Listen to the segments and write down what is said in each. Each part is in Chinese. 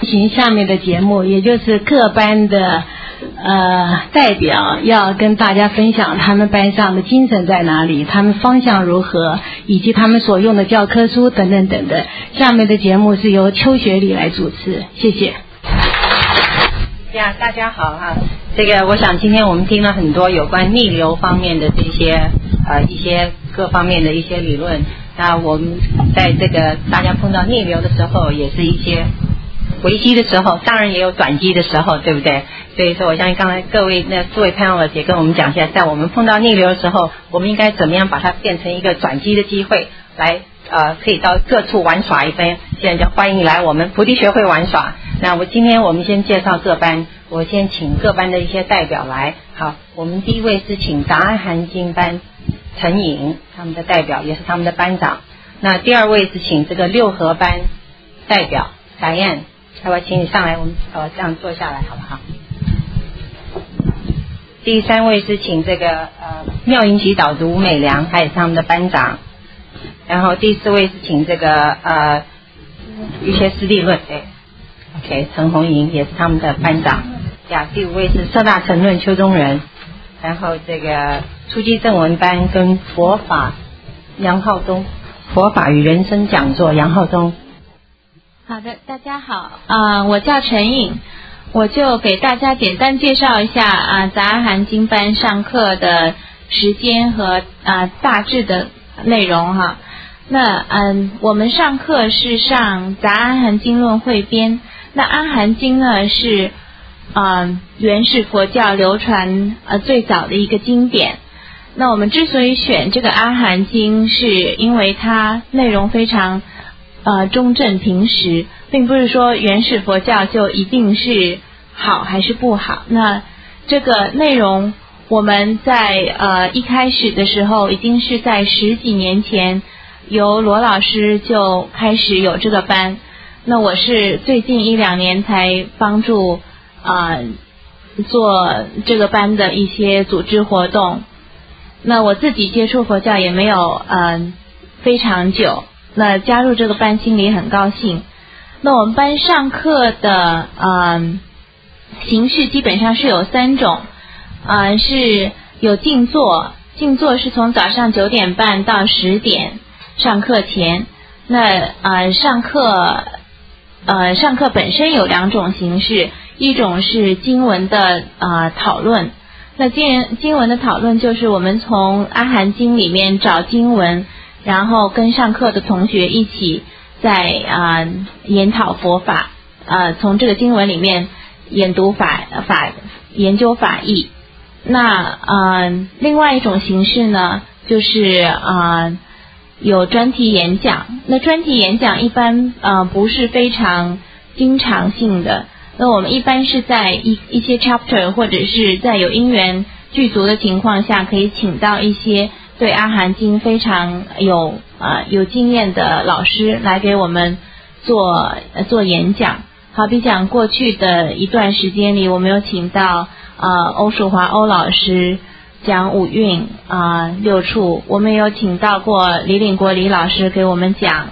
行下面的节目，也就是各班的代表要跟大家分享他们班上的精神在哪里，他们方向如何，以及他们所用的教科书等等等等。下面的节目是由邱学礼来主持，谢谢。 大家好哈，我想今天我们听了很多有关逆流方面的这些一些各方面的一些理论。那我们在大家碰到逆流的时候，也是一些危机的时候，当然也有转机的时候，对不对？所以说我相信刚才各位诸位 panelist 也跟我们讲一下，在我们碰到逆流的时候，我们应该怎么样把它变成一个转机的机会，来可以到各处玩耍一番。现在就欢迎你来我们菩提学会玩耍。那今天我们先介绍各班，我先请各班的一些代表来。好，我们第一位是请达安含经班陈颖，他们的代表也是他们的班长。那第二位是请六合班代表Diane，要不要请你上来，我们这样坐下来好不好？第三位是请妙音祈导读吴美良，他也是他们的班长。然后第四位是请一些师地论，对 ，OK， 陈红莹也是他们的班长。第五位是社大成论邱宗仁，然后初级正文班跟佛法杨浩东，佛法与人生讲座杨浩东。 好的，大家好，我叫陈颖，我就给大家简单介绍一下杂阿含经班上课的时间和大致的内容哈。那我们上课是上杂阿含经论汇编，那阿含经呢是原始佛教流传最早的一个经典。那我们之所以选这个阿含经，是因为它内容非常中正平实，并不是说原始佛教就一定是好还是不好。那这个内容我们在一开始的时候，已经是在10几年前由罗老师就开始有这个班。那我是最近1、2年才帮助做这个班的一些组织活动。那我自己接触佛教也没有非常久，那加入这个班心里很高兴。那我们班上课的形式基本上是有3种，是有静坐，静坐是从早上9点半到10点上课前。那上课本身有2种形式，一种是经文的讨论。那经文的讨论就是我们从阿含经里面找经文，然后跟上课的同学一起在研讨佛法，从这个经文里面研读研究法义。那另外一种形式呢，就是有专题演讲。那专题演讲一般不是非常经常性的，那我们一般是在一些 chapter 或者是在有因缘具足的情况下，可以请到一些对阿含经非常有经验的老师来给我们做演讲。好比讲过去的一段时间里，我们有请到欧淑华欧老师讲五蕴六处，我们有请到过李岭国李老师给我们讲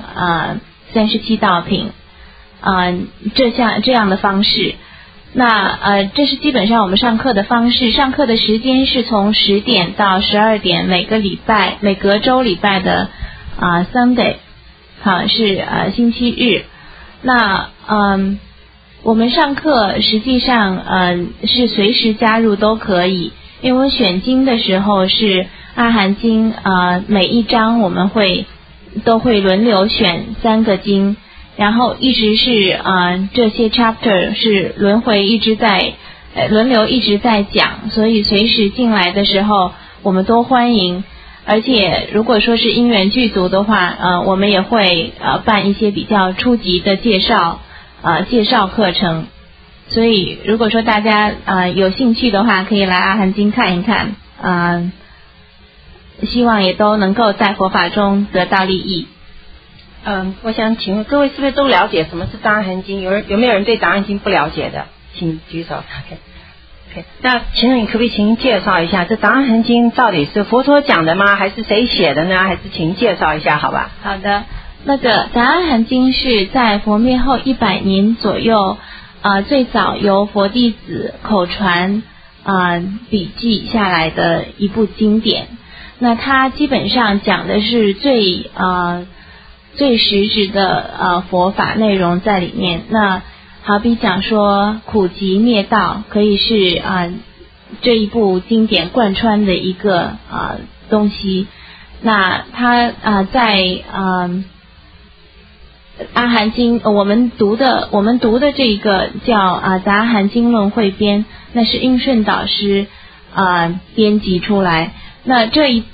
37道品，这样的方式。那这是基本上我们上课的方式。上课的时间是从10点到12点，每隔周礼拜的Sunday， 是星期日。那我们上课实际上是随时加入都可以，因为我们选经的时候是阿含经，每一章我们都会轮流选3个经，然后一直是这些 chapter 是轮流一直在讲，所以随时进来的时候我们都欢迎。而且如果说是因缘具足的话，我们也会办一些比较初级的介绍课程。所以如果说大家有兴趣的话，可以来阿含经看一看，希望也都能够在佛法中得到利益。 我想请问各位是不是都了解什么是杂阿含经？有没有人对杂阿含经不了解的？请举手。OK， 那请问你可不可以请介绍一下这杂阿含经到底是佛陀讲的吗？还是谁写的呢？还是请介绍一下好吧？ 好的， 那个杂阿含经是在佛灭后100年左右，最早由佛弟子口传笔记下来的一部经典。那它基本上讲的是最实质的佛法内容在里面。那好比讲说苦集灭道，可以是这一部经典贯穿的一个东西。那它在阿含经我们读的这个叫杂阿含经论汇编，那是印顺导师编辑出来。那这一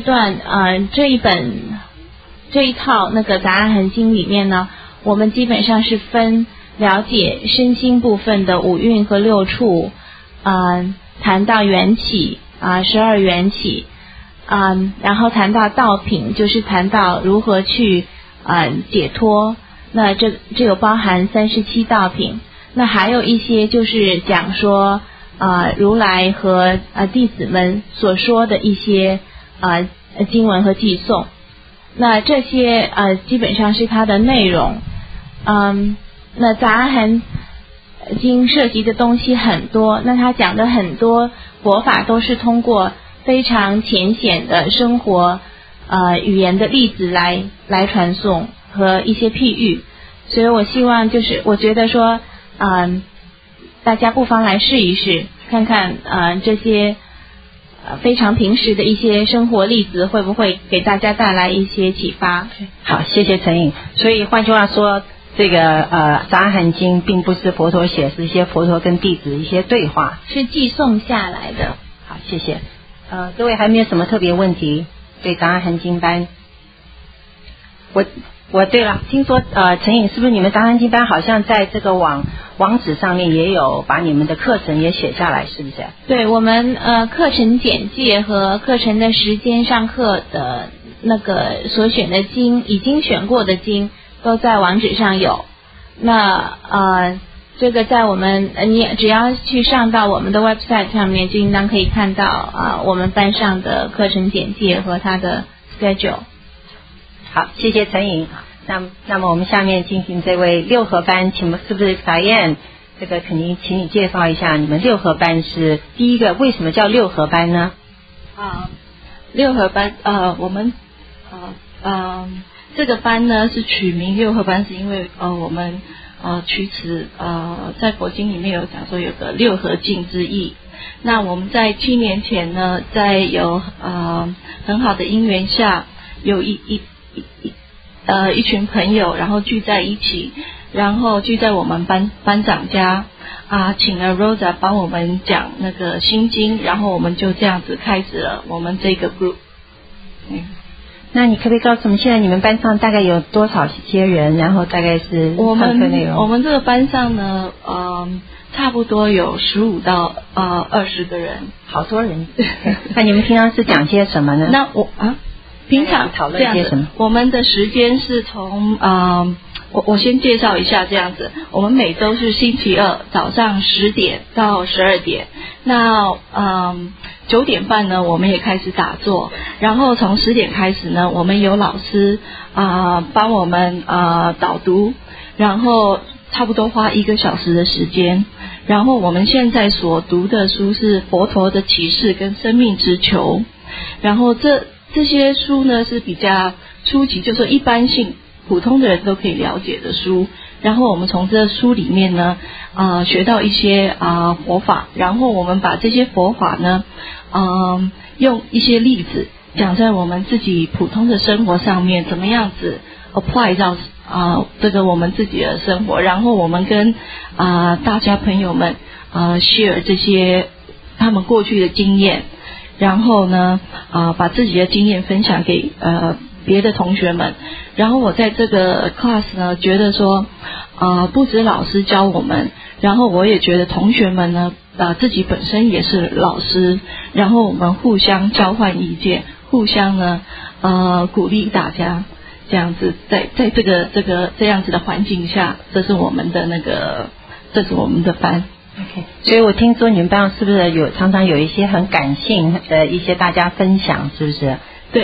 套那个杂阿含经里面呢，我们基本上是分了解身心部分的五蕴和六处，谈到缘起12缘起，然后谈到道品，就是谈到如何去解脱。那这有包含37道品。那还有一些就是讲说如来和弟子们所说的一些经文和偈颂。那这些基本上是它的内容。那杂阿含经涉及的东西很多，那它讲的很多佛法都是通过非常浅显的生活语言的例子来传颂和一些譬喻。所以我希望就是我觉得说大家不妨来试一试，看看这些非常平时的一些生活例子会不会给大家带来一些启发。 好，谢谢陈颖。所以换句话说，这个杂阿含经并不是佛陀写，是一些佛陀跟弟子一些对话， 是寄送下来的。 好，谢谢。各位还没有什么特别问题对杂阿含经班？我对了，听说陈颖是不是你们杂阿含经班好像在这个网址上面也有把你们的课程也写下来，是不是？ 对，我们课程简介和课程的时间、上课的那个所选的经，已经选过的经都在网址上有。那这个在我们你只要去上到我们的 website 上面，就应当可以看到我们班上的课程简介和它的 schedule。 好，谢谢陈颖。那么我们下面进行这位六合班，是不是Diane？这个肯定请你介绍一下，你们六合班是第一个，为什么叫六合班呢？ 六合班我们这个班呢是取名六合班，是因为我们取此在佛经里面有讲说有个六合敬之意。那我们在7年前呢，在有很好的因缘下，有一群朋友，然后聚在一起，然后聚在我们班长家请了 Rosa 帮我们讲那个心经，然后我们就这样子开始了我们这个 group。 那你可不可以告诉我们，现在你们班上大概有多少些人，然后大概是上课内容？ 我们这个班上呢差不多有15到20个人。 好多人。那你们平常是讲些什么呢？ 那平常讨论些什么？ 我们的时间是从我先介绍一下这样子。我们每周是星期二早上10点到12点。那9点半呢，我们也开始打坐。然后从10点开始呢，我们有老师帮我们导读，然后差不多花1个小时的时间。然后我们现在所读的书是佛陀的启示跟生命之球。然后这些书呢是比较初级，就是说一般性普通的人都可以了解的书。然后我们从这书里面呢学到一些佛法，然后我们把这些佛法呢用一些例子讲在我们自己普通的生活上面，怎么样子 apply 到这个我们自己的生活。然后我们跟大家朋友们share 这些他们过去的经验，然后呢把自己的经验分享给别的同学们。然后我在这个 class 呢觉得说不止老师教我们，然后我也觉得同学们呢自己本身也是老师，然后我们互相交换意见，互相呢鼓励大家，这样子在这个这样子的环境下，这是我们的班。 OK， 所以我听说你们班上是不是常常有一些很感性的一些大家分享，是不是？ 对，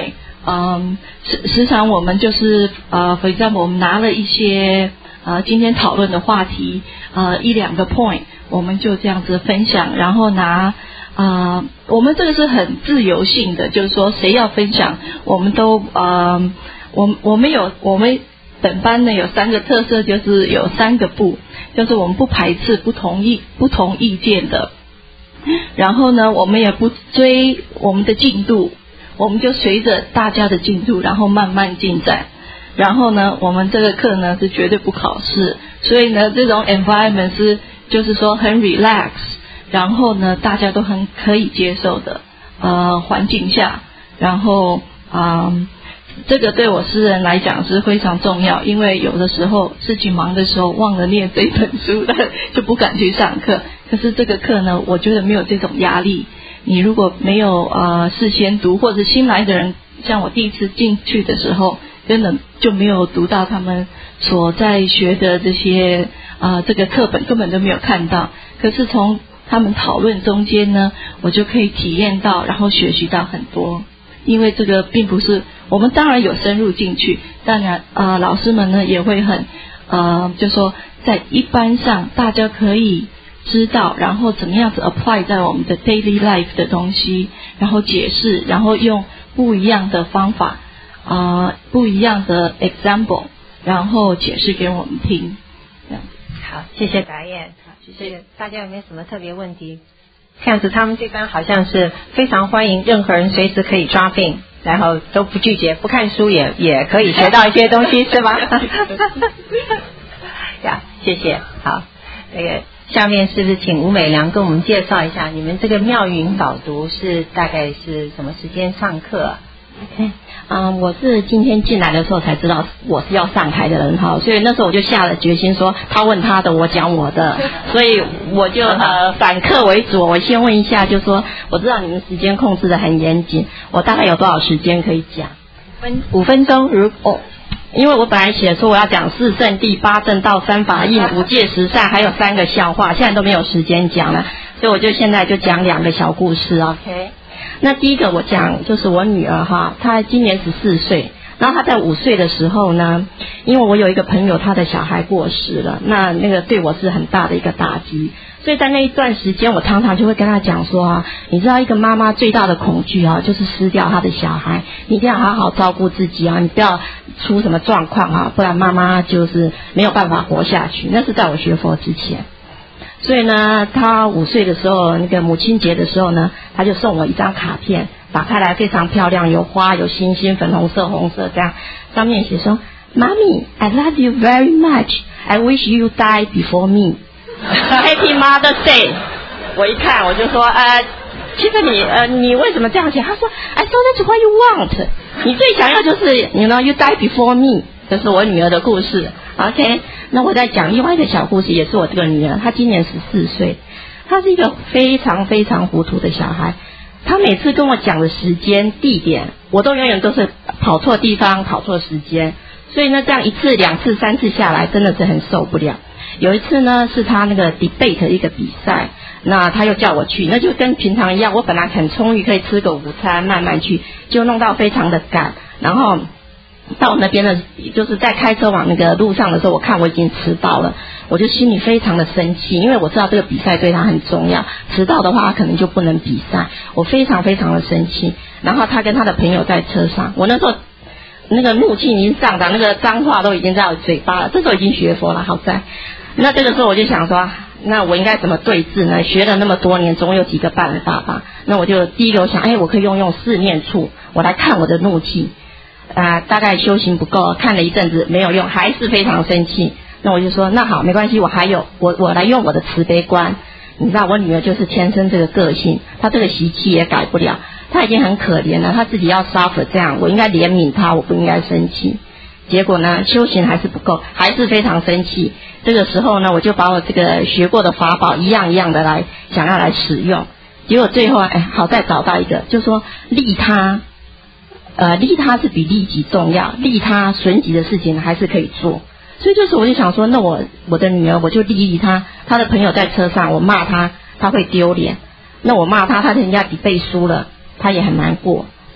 时常我们就是for example 我们拿了一些今天讨论的话题1-2个 point， 我们就这样子分享，然后我们这个是很自由性的，就是说谁要分享，我们都我们本班呢有3个特色，就是有3个不，就是我们不排斥不同意见的，然后呢我们也不追我们的进度，我们就随着大家的进度，然后慢慢进展。然后呢我们这个课呢是绝对不考试，所以呢这种 environment 是就是说很 relax， 然后呢大家都很可以接受的环境下，然后这个对我诗人来讲是非常重要，因为有的时候事情忙的时候忘了念这本书了，就不敢去上课。可是这个课呢，我觉得没有这种压力。你如果没有事先读，或者新来的人，像我第一次进去的时候，根本就没有读到他们所在学的这些这个课本根本都没有看到。可是从他们讨论中间呢，我就可以体验到，然后学习到很多。因为这个并不是我们当然有深入进去，当然老师们呢也会很就说在一般上大家可以知道，然后怎么样子 apply 在我们的 daily life 的东西，然后解释，然后用不一样的方法不一样的 example， 然后解释给我们听。这样好，谢谢达燕。谢谢大家，有没有什么特别问题？这样子他们这边好像是非常欢迎任何人随时可以抓病，然后都不拒绝，不看书也可以学到一些东西是吧？呀，谢谢。好，那个下面是不是请吴美良跟我们介绍一下你们这个妙云导读是大概是什么时间上课我是今天进来的时候才知道我是要上台的人哈，所以那时候我就下了决心说他问他的我讲我的，所以我就反客为主，我先问一下，就说我知道你们时间控制的很严谨，我大概有多少时间可以讲 ？5分钟。 因为我本来写说我要讲4圣谛、8正道、3法印、5戒10善，还有3个笑话，现在都没有时间讲了，所以我就现在就讲2个小故事啊。OK， 那第一个我讲就是我女儿哈，她今年14岁，然后她在5岁的时候呢，因为我有一个朋友他的小孩过世了，那个对我是很大的一个打击，所以在那一段时间我常常就会跟她讲说你知道一个妈妈最大的恐惧就是失掉她的小孩，你一定要好好照顾自己你不要出什么状况不然妈妈就是没有办法活下去。那是在我学佛之前。所以呢他5岁的时候，那个母亲节的时候呢，他就送我一张卡片，打开来非常漂亮，有花有星星，粉红色红色这样，上面写说 Mommy I love you very much, I wish you die before me Happy Mother's Day 我一看我就说其实你为什么这样写？他说 I thought that's what you want， 你最想要就是you die before me， 这是我女儿的故事。 OK， 那我再讲另外一个小故事，也是我这个女儿，她今年14岁，她是一个非常非常糊涂的小孩，她每次跟我讲的时间地点我都永远都是跑错地方跑错时间，所以呢这样1次2次3次下来真的是很受不了。有一次呢是她那个 debate 一个比赛，那他又叫我去，那就跟平常一样，我本来很充裕可以吃个午餐慢慢去，就弄到非常的赶，然后到那边的就是在开车往那个路上的时候，我看我已经迟到了，我就心里非常的生气，因为我知道这个比赛对他很重要，迟到的话他可能就不能比赛，我非常非常的生气。然后他跟他的朋友在车上，我那时候那个怒气已经上涨，那个脏话都已经在我嘴巴了，这时候已经学佛了，好在那这个时候我就想说，那我应该怎么对治呢？学了那么多年，总有几个办法吧。那我就第一个我想，我可以用4念处，我来看我的怒气。大概修行不够，看了一阵子没有用，还是非常生气。那我就说，那好，没关系，我还有我来用我的慈悲观。你知道我女儿就是天生这个个性，她这个习气也改不了，她已经很可怜了，她自己要 suffer 这样，我应该怜悯她，我不应该生气。结果呢，修行还是不够，还是非常生气。这个时候呢，我就把我这个学过的法宝一样一样的想要来使用。结果最后好在找到一个，就说利他是比利己重要，利他损己的事情还是可以做。所以这时候我就想说，那我的女儿我就利他，她的朋友在车上，我骂她，她会丢脸。那我骂她，人家比背输了，她也很难过。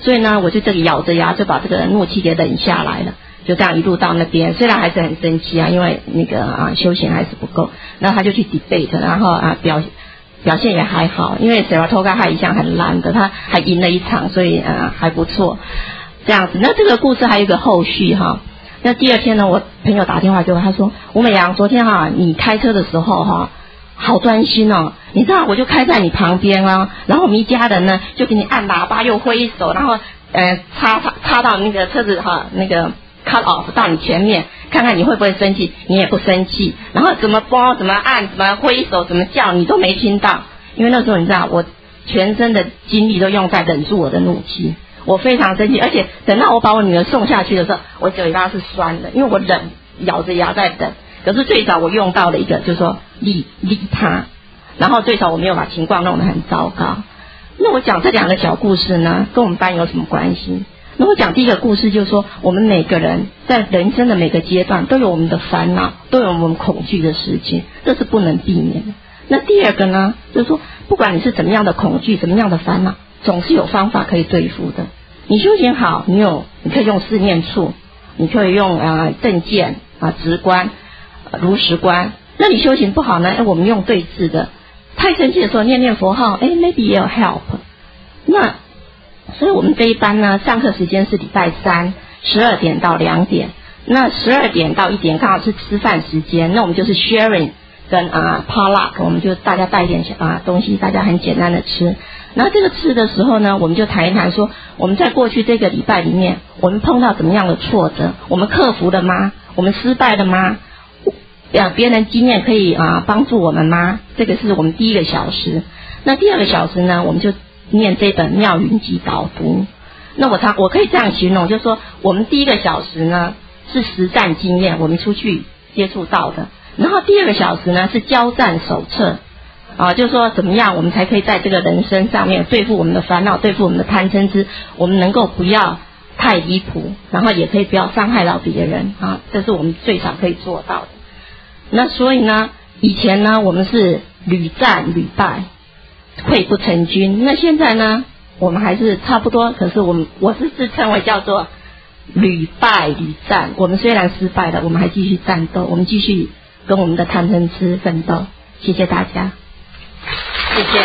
所以呢，我就这里咬着牙就把这个怒气给忍下来了，就这样一路到那边，虽然还是很生气啊，因为那个修行还是不够，那他就去 debate， 然后表现也还好，因为 Saratoga 他一向很烂的，他还赢了一场，所以还不错，这样子。那这个故事还有一个后续哈。那第二天呢，我朋友打电话给我，他说吴美阳，昨天你开车的时候好专心哦，你知道我就开在你旁边啊，然后我们一家人呢就给你按喇叭又挥手，然后插到那个车子那个 cut off 到你前面，看看你会不会生气，你也不生气，然后怎么拨怎么按怎么挥手怎么叫你都没听到，因为那时候你知道我全身的精力都用在忍住我的怒气，我非常生气，而且等到我把我女儿送下去的时候，我嘴巴是酸的，因为我咬着牙在等。可是最早我用到了一个，就是说理他，然后最少我没有把情况弄得很糟糕。那我讲这两个小故事呢，跟我们班有什么关系？那我讲第一个故事就是说，我们每个人在人生的每个阶段都有我们的烦恼，都有我们恐惧的事情，这是不能避免的。那第二个呢，就是说不管你是怎么样的恐惧，怎么样的烦恼，总是有方法可以对付的。你修行好，你可以用四念处，你可以用正见直观如实观。那你修行不好呢，我们用对治的，太生气的时候念念佛号，maybe 也有 help。那所以我们这一班呢，上课时间是礼拜三12点到2点，那12点到1点刚好是吃饭时间，那我们就是 sharing 跟potluck， 我们就大家带一点东西，大家很简单的吃。然后这个吃的时候呢，我们就谈一谈说，我们在过去这个礼拜里面，我们碰到怎么样的挫折，我们克服了吗？我们失败了吗？别人经验可以帮助我们吗？这个是我们第一个小时。那第二个小时呢，我们就念这本妙云集导读。那我可以这样形容，就是说我们第一个小时呢是实战经验，我们出去接触到的，然后第二个小时呢是交战手册就是说怎么样我们才可以在这个人生上面对付我们的烦恼，对付我们的贪嗔痴，我们能够不要太离谱，然后也可以不要伤害到别人这是我们最少可以做到的。那所以呢，以前呢我们是屡战屡败，溃不成军。那现在呢，我们还是差不多，可是我是自称为叫做屡败屡战。我们虽然失败了，我们还继续战斗，我们继续跟我们的贪嗔痴奋斗。谢谢大家。 谢谢。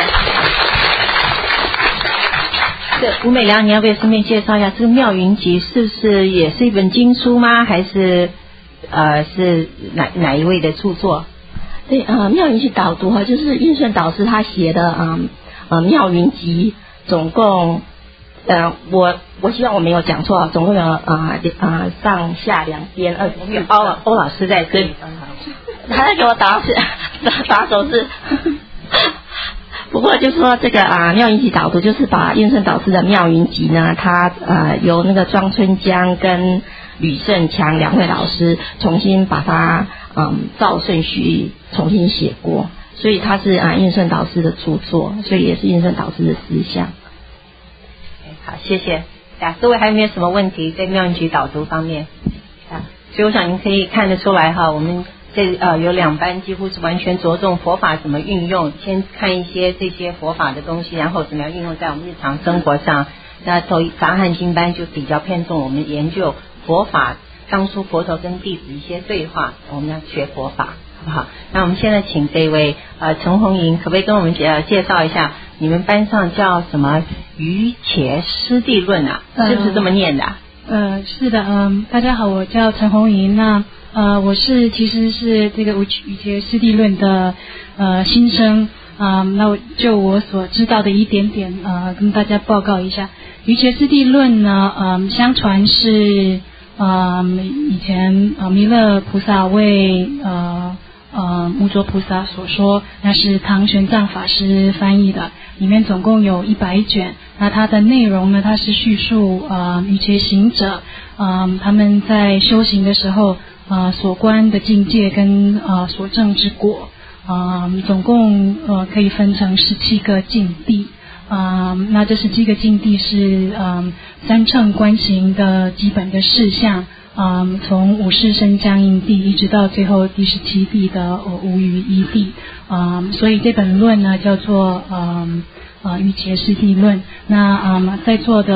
吴美良，你要不要顺便介绍一下这个妙云集是不是也是一本经书吗？还是是哪一位的著作？ 对妙云集导读就是运顺导师他写的妙云集，总共我希望我没有讲错，总共有上下2边欧老师在这里，他在给我打手势。不过就说这个妙云集导读，就是把运顺导师的妙云集呢，他由那个庄春江跟吕胜强2位老师重新把它照顺序重新写过，所以他是运顺导师的著作，所以也是运顺导师的思想。 好，谢谢。各位还有没有什么问题在妙云集导读方面所以我想您可以看得出来我们这有2班几乎是完全着重佛法怎么运用，先看一些这些佛法的东西，然后怎么样运用在我们日常生活上。那杂汉经班就比较偏重我们研究佛法，当初佛陀跟弟子一些对话，我们要学佛法，好不好？那我们现在请这位陈红莹，可不可以跟我们介绍一下你们班上叫什么瑜伽师地论是不是这么念的是的，大家好，我叫陈红莹。那我其实是这个瑜伽师地论的新生那我所知道的一点点跟大家报告一下。瑜伽师地论呢相传是以前弥勒菩萨为木卓菩萨所说，那是唐玄奘法师翻译的，里面总共有100卷。那它的内容呢，它是叙述瑜伽行者他们在修行的时候所观的境界跟所证之果，总共可以分成17个境地。那这17个境地是三乘观行的基本的事项，从五事身僵硬地一直到最后第17地的无余一地。所以这本论呢叫做瑜伽师地论。那在座的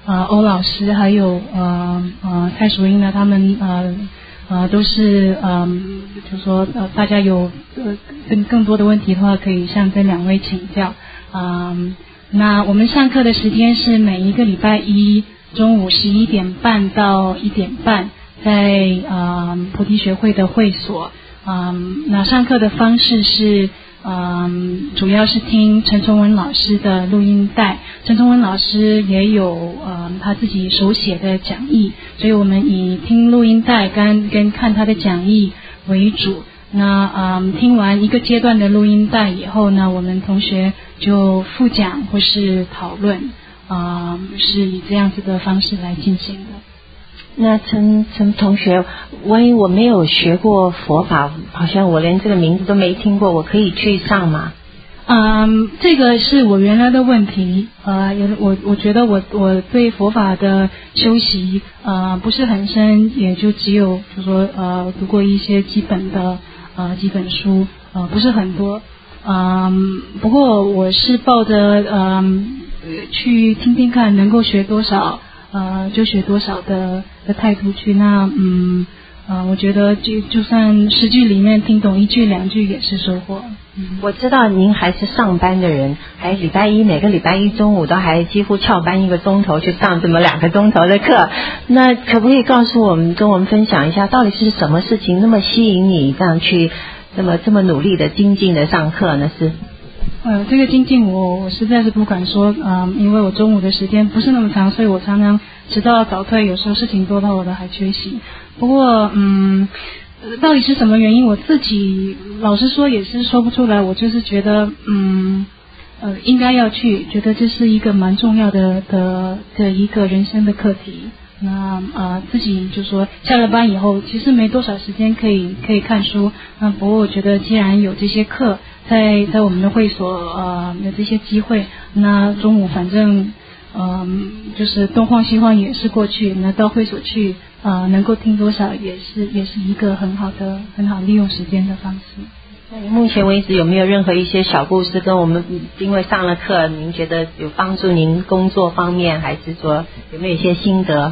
欧老师还有蔡淑英呢，他们都是就说大家有更多的问题的话，可以向这两位请教。那我们上课的时间是每一个礼拜一中午11点半到1点半，在菩提学会的会所。那上课的方式是主要是听陈崇文老师的录音带，陈崇文老师也有他自己手写的讲义，所以我们以听录音带跟看他的讲义为主。那听完一个阶段的录音带以后呢，我们同学就复讲或是讨论，是以这样子的方式来进行的。 那陈同学，万一我没有学过佛法，好像我连这个名字都没听过，我可以去上吗？ 这个是我原来的问题。我觉得我对佛法的修习不是很深，也就只有就说读过一些基本的几本书，不是很多。不过我是抱着去听听看能够学多少就学多少的态度去。那我觉得就算10句里面听懂1句2句也是收获。 我知道您还是上班的人，还礼拜一每个礼拜一中午都还几乎翘班1个钟头去上这么2个钟头的课。那可不可以告诉我们，跟我们分享一下，到底是什么事情那么吸引你这样去这么努力的精进的上课呢？是这个精进我实在是不敢说，因为我中午的时间不是那么长，所以我常常迟到早退，有时候事情多到我都还缺席。不过到底是什么原因，我自己老实说也是说不出来。我就是觉得应该要去，觉得这是一个蛮重要的一个人生的课题。那自己就说下了班以后其实没多少时间可以看书。不过我觉得既然有这些课在我们的会所有这些机会，那中午反正就是东晃西晃也是过去，那到会所去能够听多少也是一个很好利用时间的方式。 那你目前为止有没有任何一些小故事跟我们，因为上了课您觉得有帮助您工作方面，还是说有没有一些心得？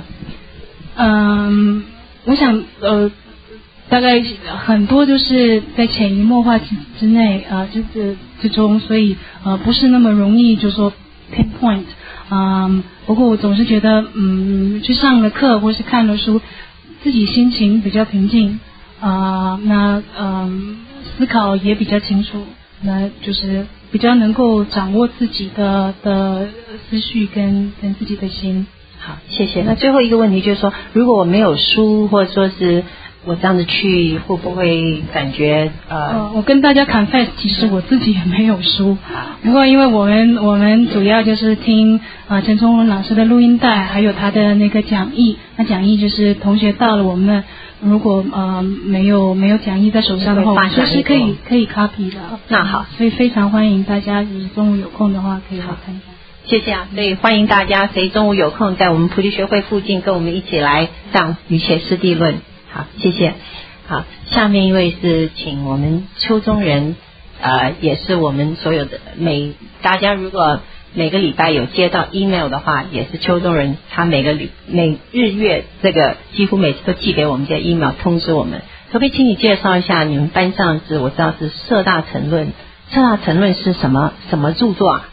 我想大概很多就是在潜移默化之内之中，所以不是那么容易就说 pinpoint。不过我总是觉得去上了课或是看了书，自己心情比较平静，那思考也比较清楚，那就是比较能够掌握自己的思绪跟自己的心。 好，谢谢。那最后一个问题就是说，如果我没有书，或者说是我这样子去，会不会感觉我跟大家 confess， 其实我自己也没有书。不过因为我们主要就是听陈崇文老师的录音带，还有他的那个讲义。那讲义就是同学到了我们如果没有讲义在手上的话，我们就是可以 copy 的。 那好， 所以非常欢迎大家，就是中午有空的话可以来看看。 谢谢啊！所以欢迎大家，谁中午有空在我们菩提学会附近跟我们一起来上瑜伽师地论。好，谢谢。好，下面一位是请我们邱中仁，也是我们所有的大家如果每个礼拜有接到 email 的话，也是邱中仁，他每日月这个几乎每次都寄给我们这 email 通知我们。可不可以请你介绍一下你们班上我知道是摄大乘论，摄大乘论是什么著作啊？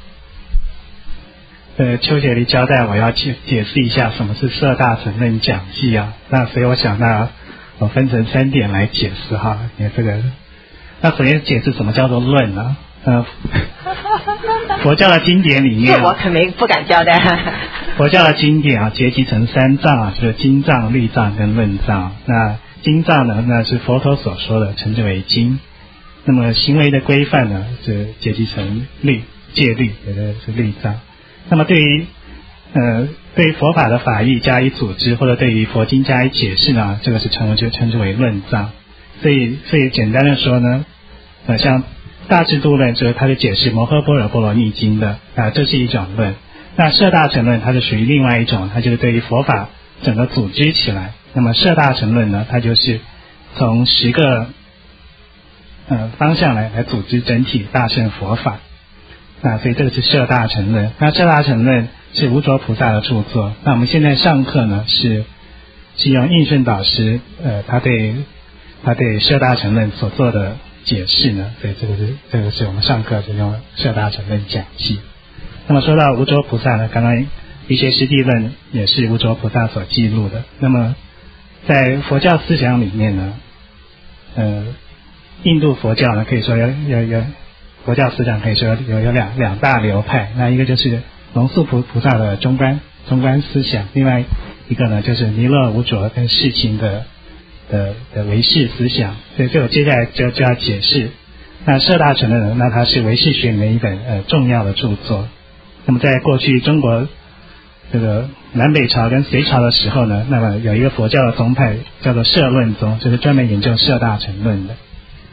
邱协理交代我要解释一下什么是摄大乘论讲记啊。那所以我想我分成3点来解释哈。那首先解释什么叫做论呢？佛教的经典里面， 这我可不敢交代。 佛教的经典结集成3藏就是经藏、律藏跟论藏。那经藏呢，那是佛陀所说的，称之为经。那么行为的规范呢，是结集成戒律，也就是律藏。那么对于佛法的法义加以组织，或者对于佛经加以解释呢，这个是称之为论藏。所以简单的说呢，像大智度论就是它是解释摩诃般若波罗蜜经的这是一种论。那摄大乘论它是属于另外一种，它就是对于佛法整个组织起来。那么摄大乘论呢，它就是从10个方向来组织整体大乘佛法。那所以这个是摄大乘论。那摄大乘论是无着菩萨的著作。那我们现在上课呢是用应顺导师他对摄大乘论所做的解释呢，所以这个是我们上课就用摄大乘论讲记。那么说到无着菩萨呢，刚刚一些师地论也是无着菩萨所记录的。那么在佛教思想里面呢，印度佛教呢可以说有佛教思想可以说有两大流派。那一个就是龙树菩萨的中观思想，另外一个呢就是弥勒无着跟世亲的唯识思想。所以这我接下来就要解释。那摄大乘论呢，那它是唯识学里面一本重要的著作。那么在过去中国这个南北朝跟隋朝的时候呢，那么有一个佛教的宗派叫做摄论宗，就是专门研究摄大乘论的。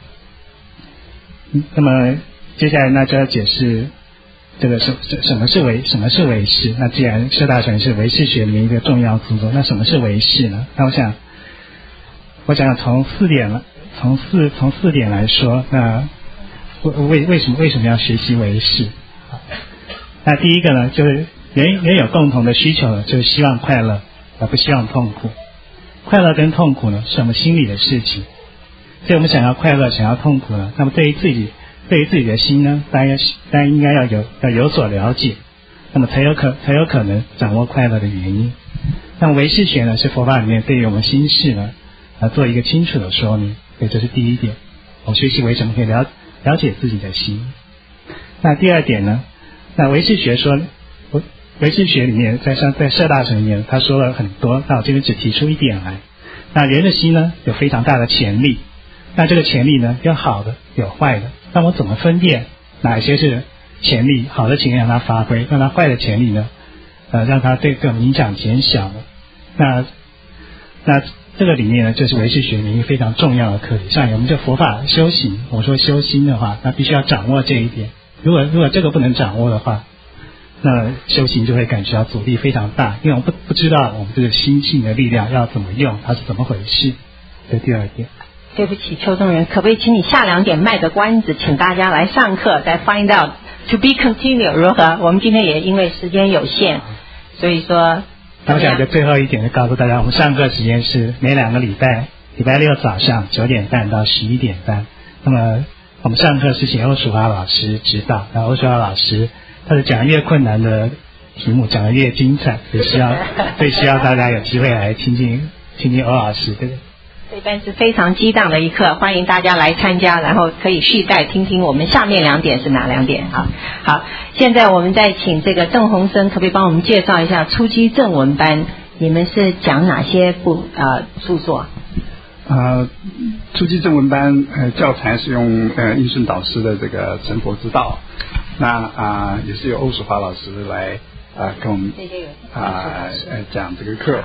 那么接下来呢就要解释这个什么是唯识。那既然摄大乘是唯识学里面一个重要著作，那什么是唯识呢？那我想从四点来说，那为什么要学习唯识？那第一个呢，就是人有共同的需求呢，就是希望快乐而不希望痛苦。快乐跟痛苦呢是我们心里的事情，所以我们想要快乐想要痛苦呢，那么对于自己的心呢，当然应该要有所了解，那么才有可能掌握快乐的原因。那么唯识学呢是佛法里面对于我们心事呢做一个清楚的说明，所以这是第一点，我们学习为什么可以了解自己的心。那第二点呢，那唯识学里面在摄大乘里面他说了很多，那我这边只提出一点来。那人的心呢有非常大的潜力，那这个潜力呢有好的有坏的，那我怎么分辨哪一些是潜力，好的潜力让它发挥，让它坏的潜力呢让它对这种影响减小了。那这个里面呢就是唯识学里面一个非常重要的课题。像我们这佛法修行，我说修心的话，那必须要掌握这一点。如果这个不能掌握的话，那修行就会感觉到阻力非常大，因为我们不知道我们这个心性的力量要怎么用，它是怎么回事。这第二点。 对不起，邱宗仁，可不可以请你下2点卖个关子，请大家来上课，再 find out to be continue 如何？我们今天也因为时间有限，所以说。 那我想就最后一点就告诉大家，我们上课时间是每2个礼拜六早上9点半到11点半。那么我们上课是请欧淑华老师指导，然后欧淑华老师他是讲越困难的题目讲得越精彩，所以需要大家有机会来听听欧老师。对。 这班是非常激荡的一课，欢迎大家来参加，然后可以续带听听我们下面2点是哪2点。好，现在我们再请这个郑鸿生，可不可以帮我们介绍一下初级正文班，你们是讲哪些著作？ 初级正文班教材是用应顺导师的这个成佛之道，那也是由欧淑华老师来跟我们讲这个课。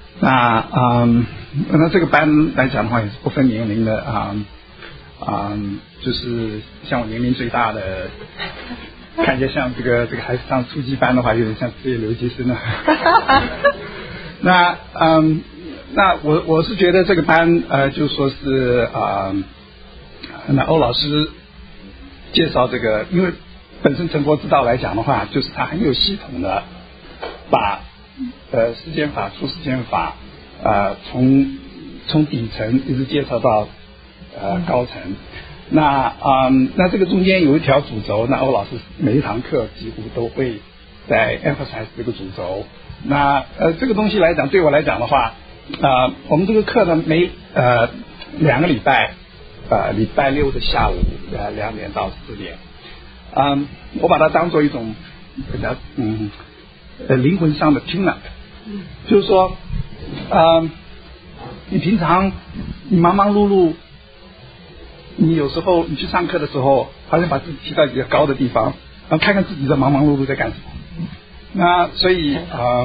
那这个班来讲的话也是不分年龄的就是像我年龄最大的，看起来像这个孩子上初级班的话，有点像职业留级生了。那我是觉得这个班就说是那欧老师介绍这个，因为本身成佛之道来讲的话，就是他很有系统的把世间法、出世间法，从底层一直介绍到高层。那这个中间有一条主轴，那欧老师每一堂课几乎都会在 emphasize 这个主轴。那这个东西来讲，对我来讲的话，我们这个课呢，每2个礼拜，礼拜六的下午2点到4点，我把它当做一种比较灵魂上的 tune up， 就是说你平常你忙忙碌碌，你有时候你去上课的时候，好像把自己提到一个高的地方，然后看看自己在忙忙碌碌在干什么。那所以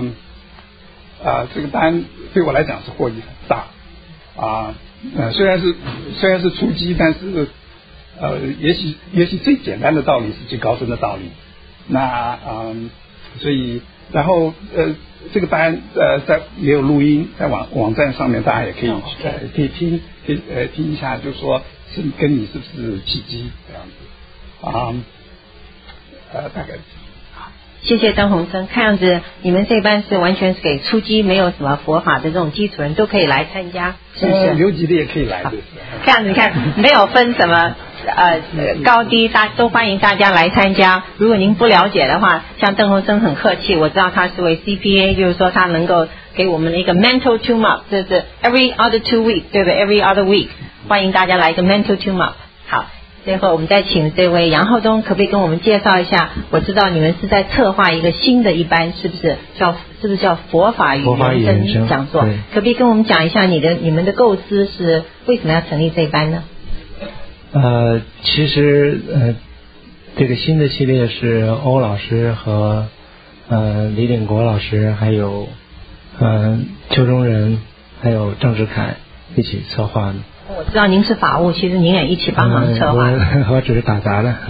这个班对我来讲是获益很大虽然是初级，但是也许最简单的道理是最高深的道理。那所以然后这个班在也有录音，在网站上面大家也可以听一下，就是说是跟你是不是契机这样子大概谢谢邓鸿生，看样子你们这班是完全是给初级没有什么佛法的这种基础人都可以来参加，是不是？ 留级的也可以来，就是。 这样子你看，没有分什么高低，都欢迎大家来参加。如果您不了解的话，像邓鸿生很客气，我知道他是为 CPA， 就是说他能够给我们的一个 mental tune up， 这是 every other 2 week， 对不对 ？every other week， 欢迎大家来一个 mental tune up。好。最后，我们再请这位杨浩东，可不可以跟我们介绍一下？我知道你们是在策划一个新的一班，是不是叫佛法与人生讲座？可不可以跟我们讲一下你们的构思是为什么要成立这一班呢？ 其实这个新的系列是欧老师和李鼎国老师，还有邱中仁，还有郑志凯一起策划的。 我知道您是法务，其实您也一起帮忙策划。 我只是打杂的。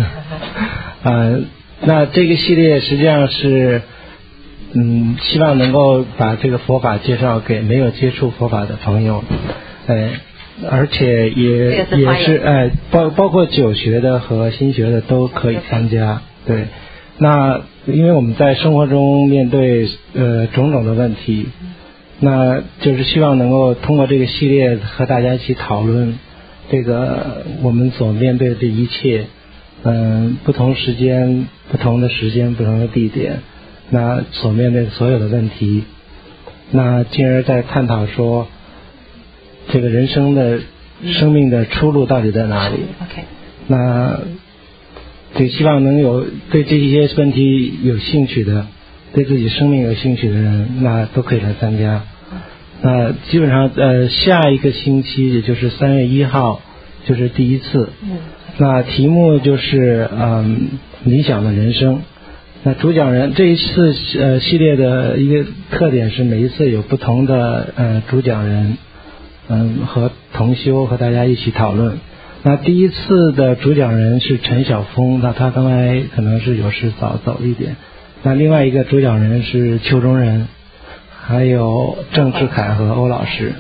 那这个系列实际上是，希望能够把这个佛法介绍给没有接触佛法的朋友，而且也是包括久学的和新学的都可以参加。对，那因为我们在生活中面对种种的问题。那就是希望能够通过这个系列和大家一起讨论这个我们所面对的这一切，不同时间、不同的地点，那所面对的所有的问题，那进而再探讨说这个人生的生命的出路到底在哪里。那对，希望能有对这些问题有兴趣的。对自己生命有兴趣的人，那都可以来参加。那基本上下一个星期，也就是3月1号，就是第一次。那题目就是理想的人生。那主讲人这一次系列的一个特点是每一次有不同的主讲人，和同修和大家一起讨论。那第一次的主讲人是陈晓峰，那他刚才可能是有事早走一点。那另外一个主讲人是邱中仁，还有郑志凯和欧老师。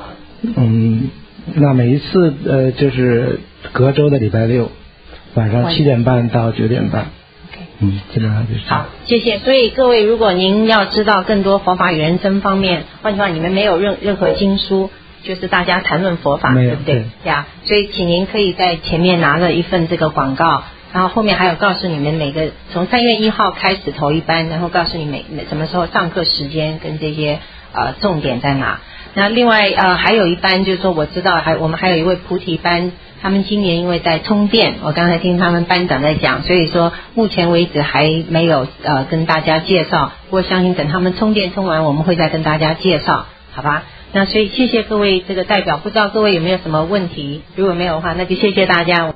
那每一次就是隔周的礼拜六晚上7点半到9点半。基本上就是这样。 好，谢谢。所以各位，如果您要知道更多佛法与人生方面，换句话，你们没有任何经书，就是大家谈论佛法，对不对？呀，所以请您可以在前面拿了一份这个广告。然后后面还有告诉你们每个从3月1号开始头一班，然后告诉你每什么时候上课时间跟这些重点在哪。那另外还有一班就是说我知道我们还有一位菩提班，他们今年因为在充电，我刚才听他们班长在讲，所以说目前为止还没有跟大家介绍，我相信等他们充完我们会再跟大家介绍，好吧？那所以谢谢各位这个代表，不知道各位有没有什么问题？如果没有的话，那就谢谢大家。